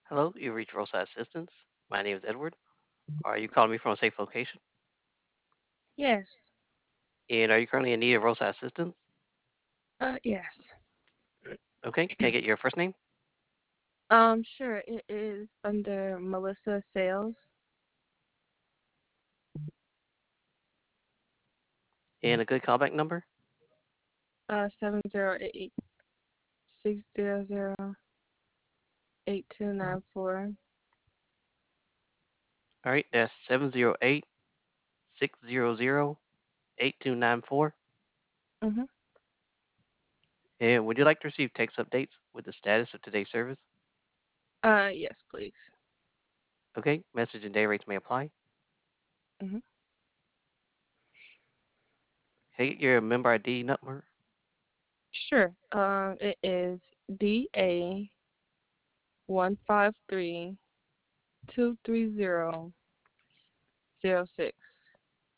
Hello, you reached Roadside Assistance. My name is Edward. Are you calling me from a safe location? Yes. And are you currently in need of roadside assistance? Yes. Okay, can I get your first name Sure. It is under Melissa Sales. and a good callback number? 708-600-8294. All right, that's 708-600-8294. Mm-hmm. And would you like to receive text updates with the status of today's service? Yes, please. Okay, message and day rates may apply. Mm-hmm. Can I get your member ID number? Sure. It is DA 153-230-06.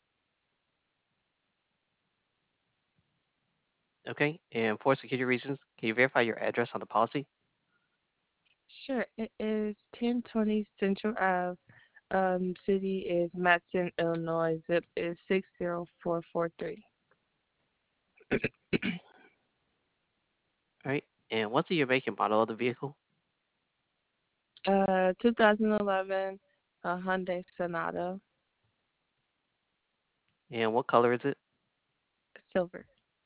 Okay, and for security reasons, can you verify your address on the policy? Sure. It is 1020 Central Ave. City is Matson, Illinois. Zip is 60443. All right, and what's the year, make, and model of the vehicle? 2011 Hyundai Sonata, And what color is it? silver.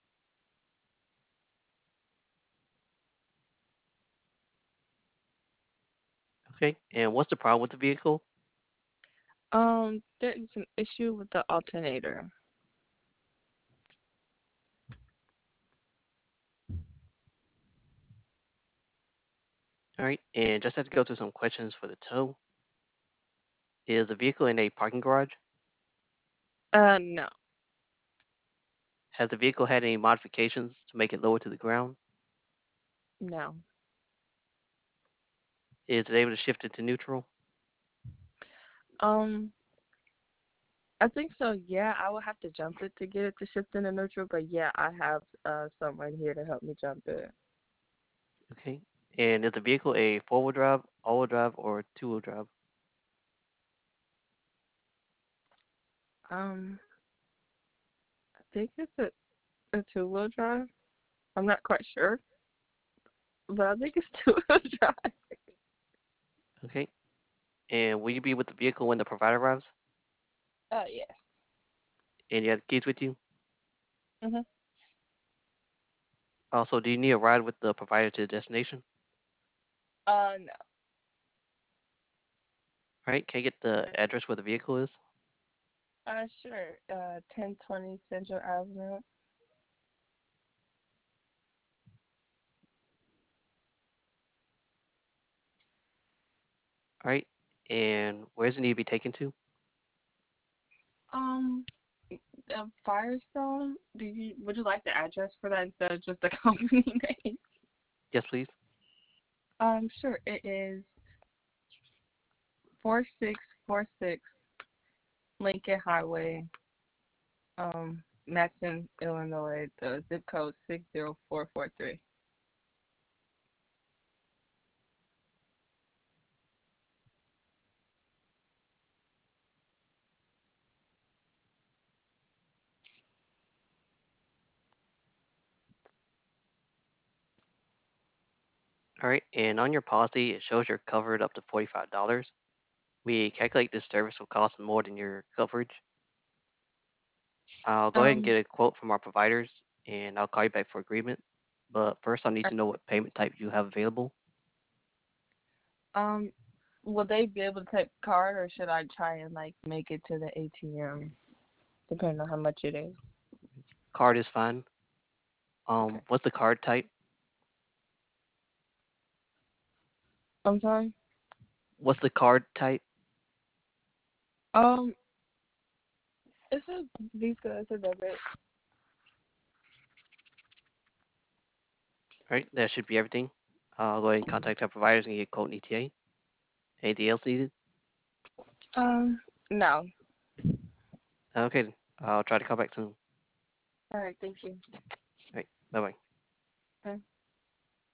Okay, and what's the problem with the vehicle? There is an issue with the alternator. All right, and just have to go through some questions for the tow. Is the vehicle in a parking garage? No, Has the vehicle had any modifications to make it lower to the ground? no. Is it able to shift into neutral? Um, I think so. Yeah, I will have to jump it to get it to shift into neutral, but yeah, I have someone here to help me jump it. Okay. And is the vehicle a four-wheel drive, all-wheel drive, or two-wheel drive? Um, I think it's a two-wheel drive. I'm not quite sure, but I think it's two-wheel drive. Okay. And will you be with the vehicle when the provider arrives? Yes. And you have the keys with you? Mm-hmm. Also, do you need a ride with the provider to the destination? No. All right. Can I get the address where the vehicle is? Sure. 1020 Central Avenue. All right. And where does it need to be taken to? Um, Firestone. Would you like the address for that instead of just the company name? Yes, please. Sure. It is 4646 Lincoln Highway, Matson, Illinois. The zip code 60443. All right. And on your policy, it shows you're covered up to $45. We calculate this service will cost more than your coverage. I'll go ahead and Um, get a quote from our providers, and I'll call you back for agreement. But first, I'll need uh, to know what payment type you have available. um, will they be able to take card, or should I try and like make it to the ATM, depending on how much it is? Card is fine. Okay. What's the card type? I'm sorry. What's the card type? Um, it's a Visa. It's a debit. All right, that should be everything. I'll go ahead and contact our providers and get a quote and ETA. Anything else needed? No. Okay, then. I'll try to call back soon. All All right. Thank you. right, bye bye. Bye.